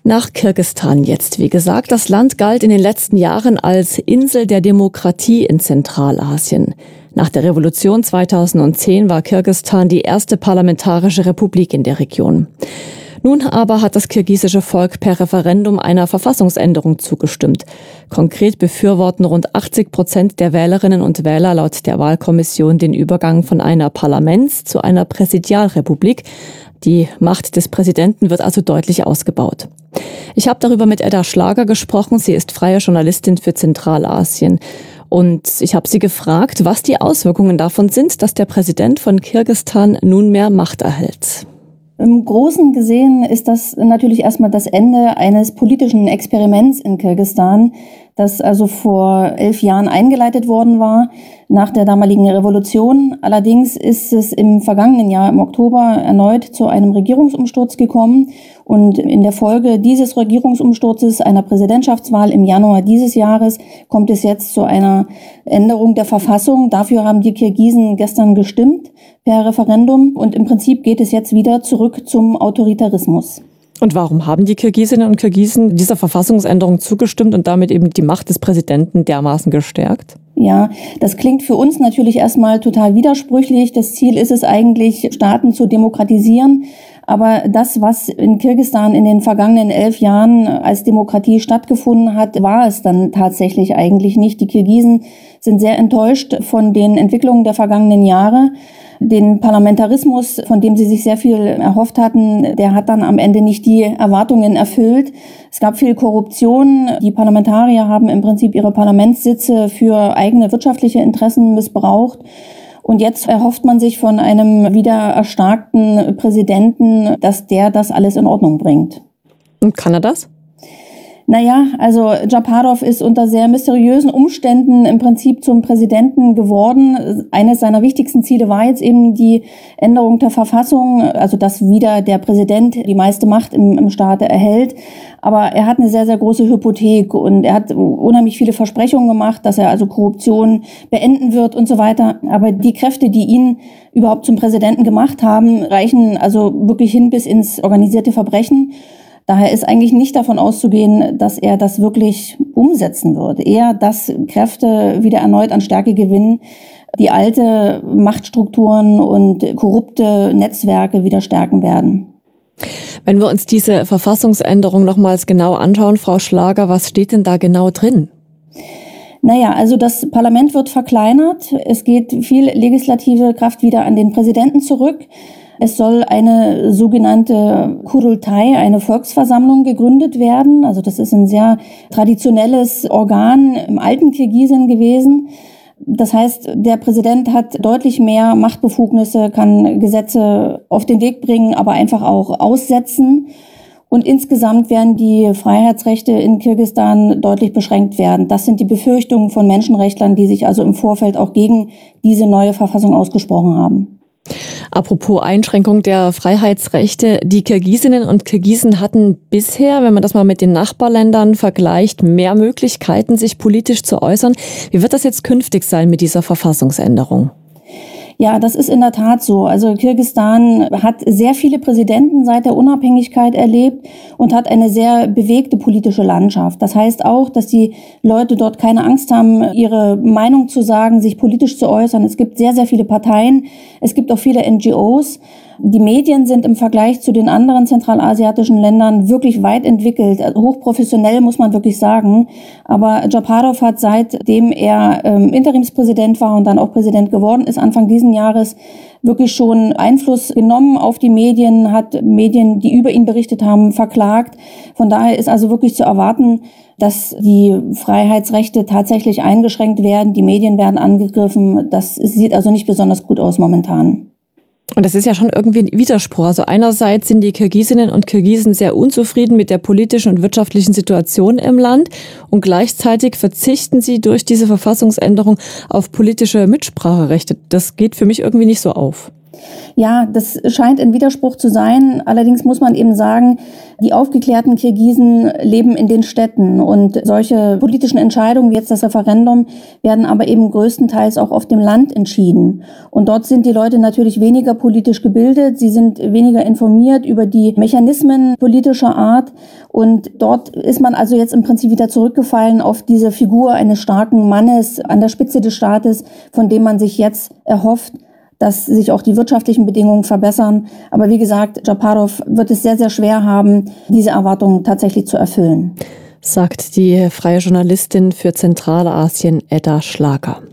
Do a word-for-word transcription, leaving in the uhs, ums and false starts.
Nach Kirgisistan jetzt. Wie gesagt, das Land galt in den letzten Jahren als Insel der Demokratie in Zentralasien. Nach der Revolution zweitausendzehn war Kirgisistan die erste parlamentarische Republik in der Region. Nun aber hat das kirgisische Volk per Referendum einer Verfassungsänderung zugestimmt. Konkret befürworten rund achtzig Prozent der Wählerinnen und Wähler laut der Wahlkommission den Übergang von einer Parlaments- zu einer Präsidialrepublik. Die Macht des Präsidenten wird also deutlich ausgebaut. Ich habe darüber mit Edda Schlager gesprochen. Sie ist freie Journalistin für Zentralasien. Und ich habe sie gefragt, was die Auswirkungen davon sind, dass der Präsident von Kirgisistan nunmehr Macht erhält. Im Großen gesehen ist das natürlich erstmal das Ende eines politischen Experiments in Kirgisistan, das also vor elf Jahren eingeleitet worden war, nach der damaligen Revolution. Allerdings ist es im vergangenen Jahr, im Oktober, erneut zu einem Regierungsumsturz gekommen. Und in der Folge dieses Regierungsumsturzes, einer Präsidentschaftswahl im Januar dieses Jahres, kommt es jetzt zu einer Änderung der Verfassung. Dafür haben die Kirgisen gestern gestimmt per Referendum. Und im Prinzip geht es jetzt wieder zurück zum Autoritarismus. Und warum haben die Kirgisinnen und Kirgisen dieser Verfassungsänderung zugestimmt und damit eben die Macht des Präsidenten dermaßen gestärkt? Ja, das klingt für uns natürlich erstmal total widersprüchlich. Das Ziel ist es eigentlich, Staaten zu demokratisieren. Aber das, was in Kirgisistan in den vergangenen elf Jahren als Demokratie stattgefunden hat, war es dann tatsächlich eigentlich nicht. Die Kirgisen sind sehr enttäuscht von den Entwicklungen der vergangenen Jahre. Den Parlamentarismus, von dem sie sich sehr viel erhofft hatten, der hat dann am Ende nicht die Erwartungen erfüllt. Es gab viel Korruption. Die Parlamentarier haben im Prinzip ihre Parlamentssitze für eigene wirtschaftliche Interessen missbraucht. Und jetzt erhofft man sich von einem wieder erstarkten Präsidenten, dass der das alles in Ordnung bringt. Und kann er das? Naja, also Japarov ist unter sehr mysteriösen Umständen im Prinzip zum Präsidenten geworden. Eines seiner wichtigsten Ziele war jetzt eben die Änderung der Verfassung, also dass wieder der Präsident die meiste Macht im, im Staate erhält. Aber er hat eine sehr, sehr große Hypothek und er hat unheimlich viele Versprechungen gemacht, dass er also Korruption beenden wird und so weiter. Aber die Kräfte, die ihn überhaupt zum Präsidenten gemacht haben, reichen also wirklich hin bis ins organisierte Verbrechen. Daher ist eigentlich nicht davon auszugehen, dass er das wirklich umsetzen wird. Eher, dass Kräfte wieder erneut an Stärke gewinnen, die alte Machtstrukturen und korrupte Netzwerke wieder stärken werden. Wenn wir uns diese Verfassungsänderung nochmals genau anschauen, Frau Schlager, was steht denn da genau drin? Naja, also das Parlament wird verkleinert. Es geht viel legislative Kraft wieder an den Präsidenten zurück. Es soll eine sogenannte Kurultai, eine Volksversammlung gegründet werden. Also das ist ein sehr traditionelles Organ im alten Kirgisien gewesen. Das heißt, der Präsident hat deutlich mehr Machtbefugnisse, kann Gesetze auf den Weg bringen, aber einfach auch aussetzen. Und insgesamt werden die Freiheitsrechte in Kirgisistan deutlich beschränkt werden. Das sind die Befürchtungen von Menschenrechtlern, die sich also im Vorfeld auch gegen diese neue Verfassung ausgesprochen haben. Apropos Einschränkung der Freiheitsrechte, die Kirgisinnen und Kirgisen hatten bisher, wenn man das mal mit den Nachbarländern vergleicht, mehr Möglichkeiten, sich politisch zu äußern. Wie wird das jetzt künftig sein mit dieser Verfassungsänderung? Ja, das ist in der Tat so. Also Kirgisistan hat sehr viele Präsidenten seit der Unabhängigkeit erlebt und hat eine sehr bewegte politische Landschaft. Das heißt auch, dass die Leute dort keine Angst haben, ihre Meinung zu sagen, sich politisch zu äußern. Es gibt sehr, sehr viele Parteien. Es gibt auch viele N G Os. Die Medien sind im Vergleich zu den anderen zentralasiatischen Ländern wirklich weit entwickelt. Hochprofessionell, muss man wirklich sagen. Aber Japarov hat, seitdem er ähm, Interimspräsident war und dann auch Präsident geworden ist, Anfang diesen Jahres, wirklich schon Einfluss genommen auf die Medien, hat Medien, die über ihn berichtet haben, verklagt. Von daher ist also wirklich zu erwarten, dass die Freiheitsrechte tatsächlich eingeschränkt werden. Die Medien werden angegriffen. Das sieht also nicht besonders gut aus momentan. Und das ist ja schon irgendwie ein Widerspruch. Also einerseits sind die Kirgisinnen und Kirgisen sehr unzufrieden mit der politischen und wirtschaftlichen Situation im Land und gleichzeitig verzichten sie durch diese Verfassungsänderung auf politische Mitspracherechte. Das geht für mich irgendwie nicht so auf. Ja, das scheint ein Widerspruch zu sein. Allerdings muss man eben sagen, die aufgeklärten Kirgisen leben in den Städten und solche politischen Entscheidungen wie jetzt das Referendum werden aber eben größtenteils auch auf dem Land entschieden. Und dort sind die Leute natürlich weniger politisch gebildet, sie sind weniger informiert über die Mechanismen politischer Art und dort ist man also jetzt im Prinzip wieder zurückgefallen auf diese Figur eines starken Mannes an der Spitze des Staates, von dem man sich jetzt erhofft, dass sich auch die wirtschaftlichen Bedingungen verbessern. Aber wie gesagt, Japarov wird es sehr, sehr schwer haben, diese Erwartungen tatsächlich zu erfüllen. Sagt die freie Journalistin für Zentralasien Edda Schlager.